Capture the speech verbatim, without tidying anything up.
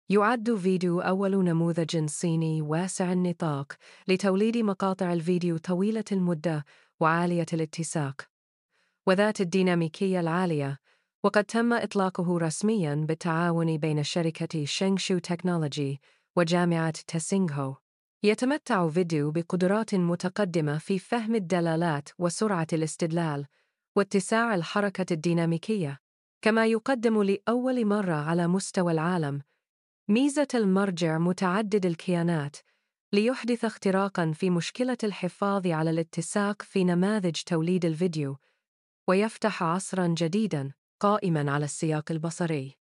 يعد فيديو أول نموذج صيني واسع النطاق لتوليد مقاطع الفيديو طويلة المدة وعالية الاتساق وذات الديناميكية العالية، وقد تم إطلاقه رسمياً بالتعاون بين شركة شينغشو تكنولوجي وجامعة تسينغهو. يتمتع فيديو بقدرات متقدمة في فهم الدلالات وسرعة الاستدلال واتساع الحركة الديناميكية، كما يقدم لأول مرة على مستوى العالم ميزة المرجع متعدد الكيانات ليحدث اختراقاً في مشكلة الحفاظ على الاتساق في نماذج توليد الفيديو، ويفتح عصراً جديداً قائماً على السياق البصري.